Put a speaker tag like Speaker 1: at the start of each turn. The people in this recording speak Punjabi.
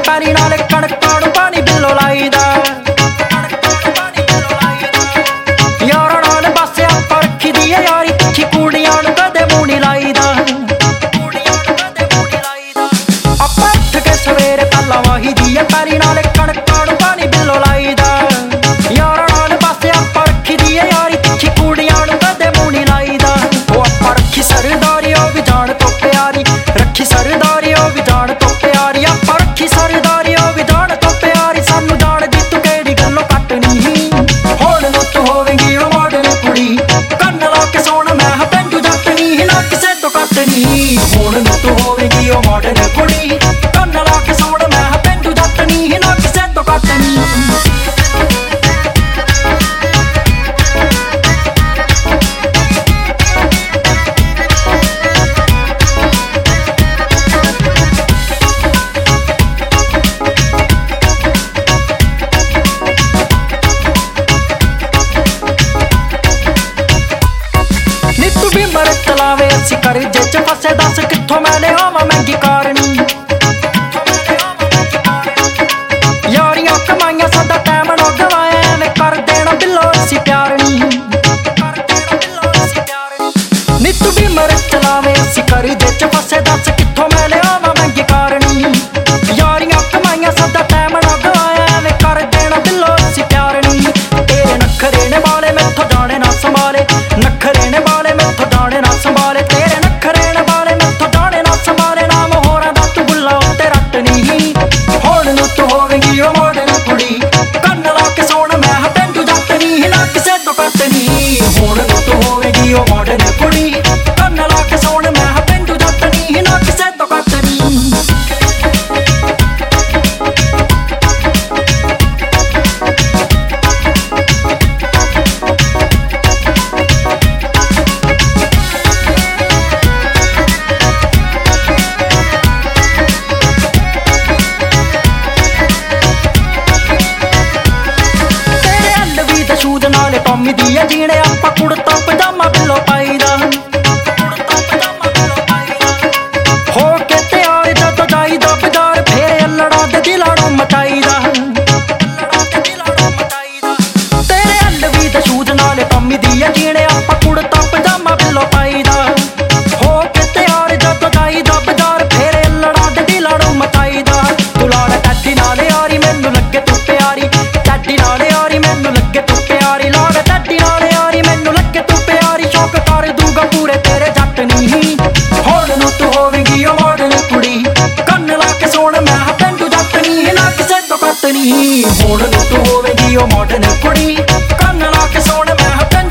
Speaker 1: ਪੈਰੀ ਨਾਲ ਕਣਕਾਂ ਨੂੰ ਪਾਣੀ ਬਿੱਲੋ ਲਾਈਦਾ। ਯਾਰਾਂ ਨਾਲ ਬਸ ਆਪਾਂ ਰੱਖੀ ਦੀ ਏ ਯਾਰੀ ਤਿੱਖੀ, ਕੁੜੀਆਂ ਨੂੰ ਕਦੇ ਮੂੰਹ ਨੀ ਲਾਈਦਾ। ਆਪਾਂ ਉੱਠ ਕੇ ਸਵੇਰੇ ਪਹਿਲਾਂ ਵਾਹੀ ਦੀ ਏ ਪੈਰੀ ਨਾਲ ਕਣਕਾਂ ਨੂੰ ਪਾਣੀ ਬਿੱਲੋ ਲਾਈਦਾ। ਯਾਰਾਂ ਨਾਲ ਬਸ ਆਪਾਂ ਰੱਖੀ ਦੀ ਏ ਯਾਰੀ ਤਿੱਖੀ, ਕੁੜੀਆਂ ਨੂੰ ਕਦੇ ਮੂੰਹ ਨੀ ਲਾਈਦਾ। ਉਹ ਆਪਾਂ ਰੱਖੀ ਸਰਦਾਰੀ ਉਹ ਵੀ ਜਾਣ ਤੋਂ ਪਿਆਰੀ, ਰੱਖੀ ਸਰਦਾਰੀ ਉਹ ਵੀ ਜਾਣ ਤੋਂ ਪਿਆਰੀ। ਆਪਾਂ ਰੱਖੀ ਸਰਦਾਰੀ ਉਹ ਵੀ ਜਾਣ ਤੋਂ ਪਿਆਰੀ, ਸਾਨੂੰ ਜਾਣਦੀ ਤੂੰ ਕਿਹੜੀ ਗੱਲੋਂ ਕੱਟਣੀ। ਹੁਣ ਨੂੰ ਤੂੰ ਹੋਵੇਂਗੀ ਉਹ ਮਾਡਰਨ ਕੁੜੀ, ਕੰਨ ਲਾ ਕੇ ਸੋਣ ਮੈਂ ਹਾਂ ਪੇਂਡੂ ਜੱਟ ਨੀ, ਨਾ ਕਿਸੇ ਤੋਂ ਕੱਟਣੀ। ਹੁਣ ਨੂੰ ਤੂੰ ਹੋਵੇਂਗੀ ਉਹ ਮਾਡਰਨ ਕੁੜੀ, ਕੰਨ ਲਾ ਕੇ ਸੋਣ ਮੈਂ ਹਾਂ ਪੇਂਡੂ ਜੱਟ ਨੀ, ਨਾ ਕਿਸੇ ਤੋਂ ਕੱਟਣੀ। ਚਲਾਵੇ ਅਸੀਂ ਕਰਜ਼ੇ ਚ ਫਸੇ, ਦੱਸ ਕਿੱਥੋਂ ਮੈਂ ਲਿਆਵਾਂ ਮਹਿੰਗੀ ਕਾਰਨੀ। ਯਾਰੀਆਂ ਕਮਾਈਆਂ ਸਾਡਾ ਟਾਈਮ ਨਾ ਗਵਾਇਆ, ਐਵੇਂ ਕਰ ਦੇਣਾ ਬਿੱਲੋ ਅਸੀਂ ਪਿਆਰ ਨੀ। ਨੀ ਤੂੰ ਵੀ ਮਰ ਚਲਾਵੇ ਅਸੀਂ ਕਰਜ਼ੇ ਚ ਫਸੇ, ਦੱਸ ਕਿੱਥੋਂ ਮੈਂ ਲਿਆਵਾਂ ਮਹਿੰਗੀ ਕਾਰਨੀ। ਯਾਰੀਆਂ ਕਮਾਈਆਂ ਸਾਡਾ ਟਾਈਮ ਨਾ ਗਵਾਇਆ, ਐਵੇਂ ਕਰ ਦੇਣਾ ਬਿੱਲੋ ਅਸੀਂ ਪਿਆਰ ਨੀ। ਤੇਰੇ ਨਖਰੇ ਨੇ ਵਾਲੇ ਮੈਥੋਂ ਜਾਣੇ ਨਾ ਸੰਭਾਲੇ, ਨਖਰੇ ਨੇ ਵਾਲੇ ਮੈਥੋਂ ਜਾਣੇ ਨਾ ਸੰਭਾਲੇ। ਤੇਰੇ ਨਖਰੇ ਨੇ ਵਾਲੇ ਮੈਥੋਂ ਜਾਣੇ ਨਾ ਸੰਭਾਲੇ, ਨਾਮ ਹੋਰਾਂ ਦਾ ਤੂੰ ਬੁੱਲਾ ਉੱਤੇ ਰੱਟ ਨੀ। ਹੁਣ ਨੂੰ ਤੂੰ ਹੋਵੇਂਗੀ ਉਹ ਮਾਡਰਨ ਕੁੜੀ, ਕੰਨ ਲਾ ਕੇ ਸੋਣ ਮੈਂ ਹਾਂ ਪੇਂਡੂ ਜੱਟ ਨੀ, ਨਾ ਕਿਸੇ ਤੋਂ ਕੱਟਣੀ। ਹੁਣ ਨੂੰ ਤੂੰ ਹੋਵੇਂਗੀ ਉਹ ਮਾਡਰਨ ਕੁੜੀ, ਕੰਨ ਲਾ ਕੇ ਸੋਣ ਮੈਂ ਹਾਂ ਪੇਂਡੂ ਜੱਟ ਨੀ, ਨਾ ਕਿਸੇ ਤੋਂ ਕੱਟਣੀ। ਸ਼ੂਜ਼ ਨਾਲੇ ਟੌਮੀ ਦੀ ਏ ਜੀਣੇ, ਆਪਾਂ ਕੁੜਤਾ ਪਜਾਮਾ ਬਿੱਲੋ ਪਾਈਦਾ। ਹੋ ਕੇ ਤਿਆਰ ਜਦੋਂ ਜਾਈਦਾ ਬਾਜ਼ਾਰ, ਫੇਰ ਅਲੜਾਂ ਦੇ ਦਿਲਾਂ ਨੂੰ ਮਚਾਈਦਾ। ਤੇਰੇ ਅਲਵੀ ਦੇ ਸ਼ੂਜ਼ ਨਾਲੇ ਟੌਮੀ ਦੀ ਏ ਜੀਣੇ, ਆਪਾਂ ਕੁੜਤਾ ਪਜਾਮਾ ਬਿੱਲੋ ਪਾਈਦਾ। ਹੋ ਕੇ ਤਿਆਰ ਜਦੋਂ ਜਾਈਦਾ ਬਾਜ਼ਾਰ, ਫੇਰ ਅਲੜਾਂ ਦੇ ਦਿਲਾਂ ਨੂੰ ਮਚਾਈਦਾ। ਤੂੰ ਲਾੜ ਟੈਡੀ ਨਾਲ ਯਾਰੀ ਮੈਨੂੰ ਲੱਗੇ ਤੂੰ ਪਿਆਰੀ, ਟੈਡੀ ਨਾਲ ਯਾਰੀ ਮੈਨੂੰ ਲੱਗੇ ਤੂੰ ਪਿਆਰੀ। ਲਾੜ ਟੈਡੀ ਨਾਲ ਯਾਰੀ ਮੈਨੂੰ ਲੱਗੇ ਤੂੰ ਪਿਆਰੀ, ਸ਼ੌਕ ਕਰ ਦੂਗਾ ਪੂਰੇ ਤੇਰੇ ਜੱਟ ਨੀ। ਹੁਣ ਨੂੰ ਤੂੰ ਹੋਵੇਂਗੀ ਉਹ ਮਾਡਰਨ ਕੁੜੀ, ਕੰਨ ਲਾ ਕੇ ਸੋਣ ਮੈਂ ਹਾਂ ਪੇਂਡੂ ਜੱਟ ਨੀ, ਨਾ ਕਿਸੇ ਤੋਂ ਕੱਟਣੀ। ਹੁਣ ਨੂੰ ਤੂੰ ਹੋਵੇਂਗੀ ਉਹ ਮਾਡਰਨ ਕੁੜੀ, ਕੰਨ ਲਾ ਕੇ ਸੋਣ ਮੈਂ ਹਾਂ